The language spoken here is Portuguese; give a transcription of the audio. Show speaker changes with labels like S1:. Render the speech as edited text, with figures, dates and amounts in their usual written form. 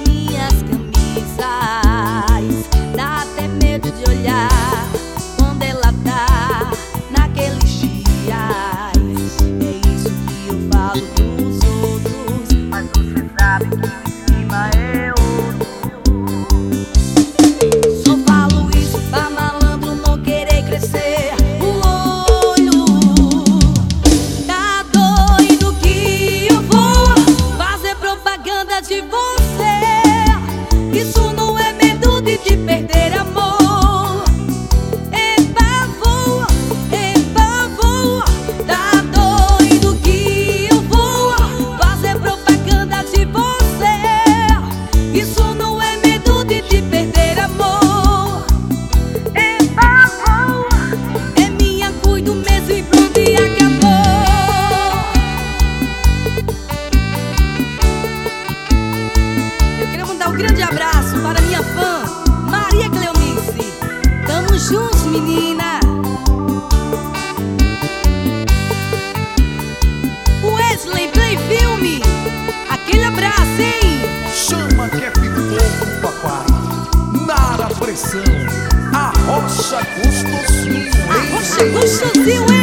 S1: minhas camisas. Dá até medo de olhar quando ela tá naqueles dias. É isso que eu falo pros outros, mas você sabe que em cima é outro. Só falo isso pra malandro não querer crescer o olho. Tá doido que eu vou fazer propaganda de você. Isso não é medo de te perder, amor. Epa, vou. Tá doido que eu vou fazer propaganda de você. Isso não é medo de te perder, amor. Epa, vou. É minha, cuido mesmo e pronto e acabou. Eu queria mandar um grande abraço para minha fã, Maria Cleonice. Tamo juntos, menina. Wesley Play Filme, aquele abraço, hein?
S2: Chama que é pipoco, papai. Nada pressão. Arrocha gostosinho, hein?
S1: Arrocha gostosinho, hein?